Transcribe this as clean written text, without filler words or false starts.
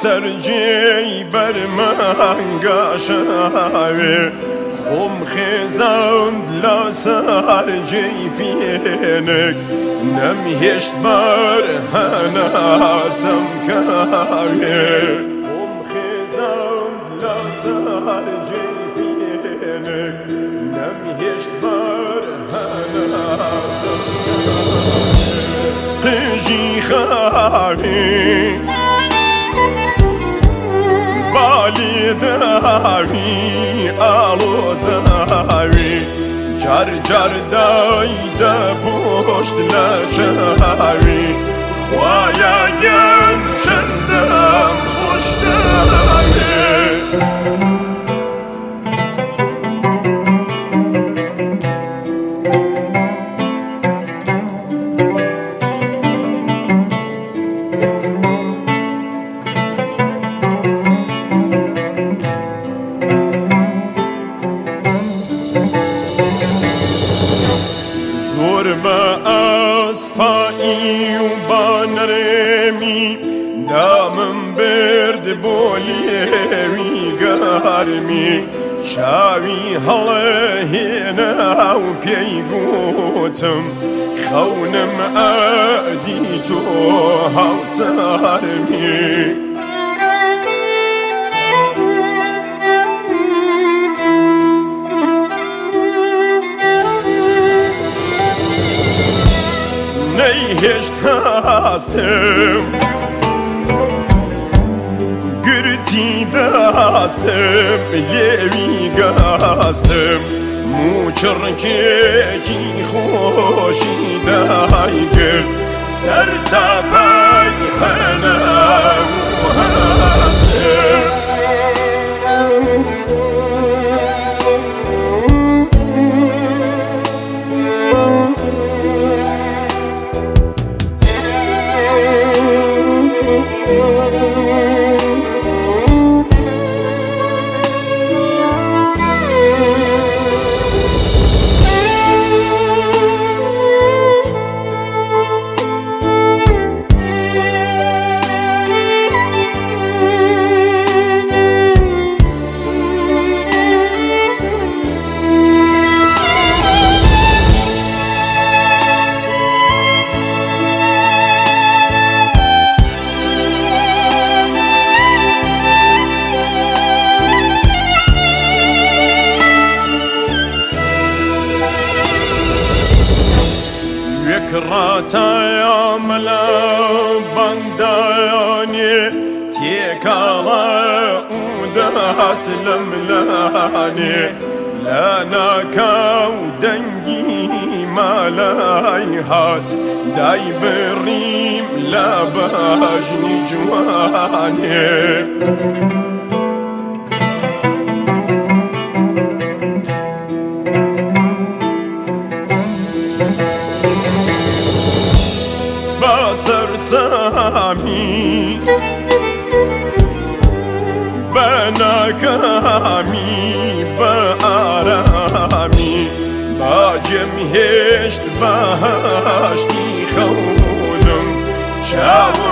سرجی بر من گشاوی خم خزاند لا سرجی فینک نمیهشت بر هناسم کاوی خم خزاند لا سرجی فینک نمیهشت بر هناسم قجی خاوی بالی داوی آلو زاوی جر جر دایده پشت لجاوی خوایا گم چندم خوش داوی اسپایی و بانرمی دامم برد بولیوی گرمی چاوی هڵهێنا و پێی گوتم خەونم ئەدی تۆ هاوسەرمی نەیهێشت هەستم گرتی دەستم لێوی گەستم موچڕکێکی خۆشی دایگرت سەر تاپای هەنا و هەستم راتایا ملا بندانی تیکالا او دست لملانی لاناکا و دنگی مالای هات دای بریم لباجنی جوانی سرسامی بناکامی با آرامی با جمهشت باشتی خونم چاو